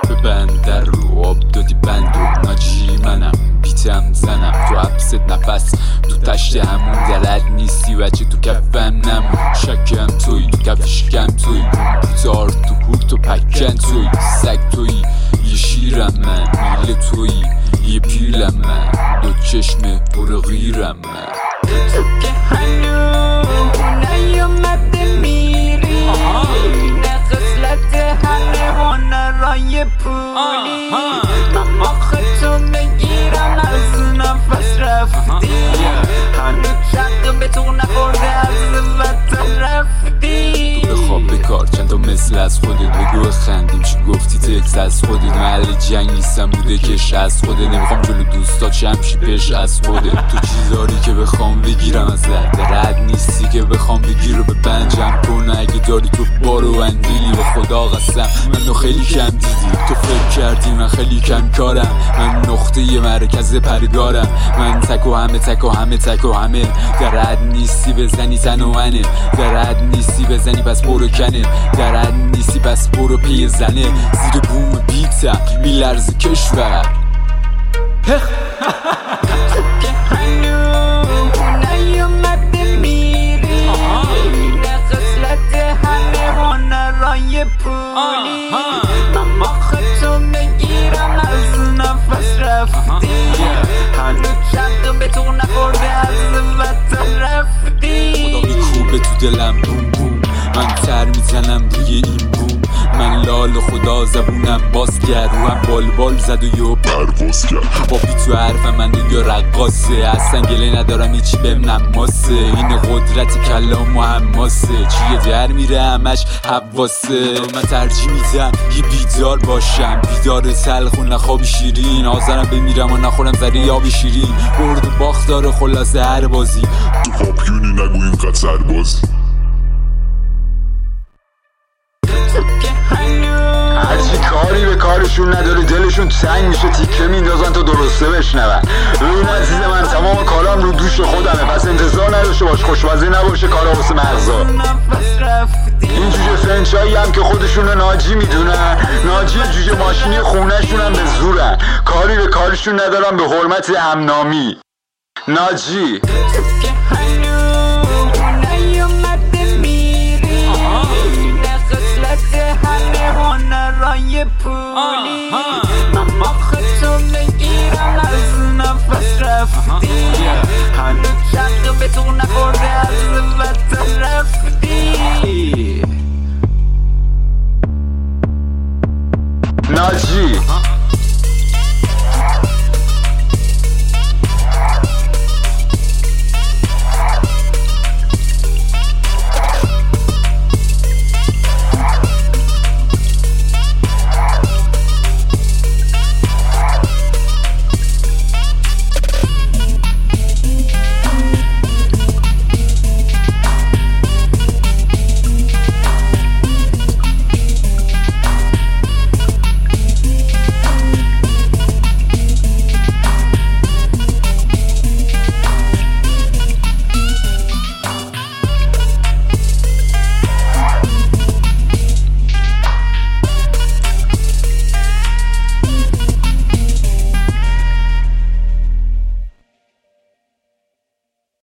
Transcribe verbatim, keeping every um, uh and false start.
به بندر رو آب دادی بند و ناجی منم بیتم زنم تو حبست نفس تو تشت همون درد نیستی بچه تو کفم نمون شکم توی تو کف شکم توی بیتار تو کور تو پکن توی سگ توی یه شیرم من میل توی یه پیلم من دو چشم پر غیرم من تو که هنوز نیومده میری نه خسلت همه هنرهای پولی من ماختو بگیرم از نفس رفتی هنوز شق به تو نخورده از وطن رفتی بخواب بکار چند تا مثل از خودت بگو خندیم چی گفتی تکس از خودت محل جنگ نیستم بوده کش از خودت نمیخوام جلو دوستا چمشی پیش از خودت تو چیزاری که بخوام بگیرم از رد نیستی که بخوام بگیر به بنجم کنه اگه داری تو بارو اندیلی به خدا قسم منو خیلی کم دیدی تو فکر کردی من خیلی کم کارم من نقطه ی مرکز پرگارم من تک و همه تک و همه تک و همه در رد نیستی بزنی تن و منه در رد نیستی بزنی پس برو کنه در رد نیستی پس برو پی زنه زیر بوم بیتم میلرز کشور تو که هنوز نیومده میری نه خسلت همه هنرهای پولی من ماختو بگیرم از نفس رفتی هنوز شق به تو نخورده از وطن رفتی خدا میکوبه تو دلم بوم بوم من تر میزنم روی این بوم من لال خدا زبونم باز کرد روم بال بال زد و یه پرواز کرد با بی تو حرفم من یا رقاصه اصلا گله ندارم هیچی بهم نماسه این قدرت کلام و حماسه چیه در میره همش حواسه من ترجیح میدم یه بیدار باشم بیدار تلخ و نخوابی شیرین آزارم بمیرم و نخورم زره یاب شیرین برد و باخت داره خلاصه هر بازی تو پاپیونی نگو اینقدر سرباز هرچی کاری به کارشون نداره دلشون تنگ میشه تیکه میندازن تا درسته بشنون. ببین عزیز من تمام کارام رو دوش خودمه پس انتظار نداشته باش خوشمزه نباشه کارا واسه مغزا. این جوجه فرنچایی هم که خودشون ناجی میدونن ناجی جوجه ماشینی خونهشون هم به زورن کاری به کارشون ندارن به حرمت همنامی ناجی. هنرهای پولی من ماختو بگیرم از نفس رفتی هنوز شق به تو نخورده از وطن رفتی ناجی.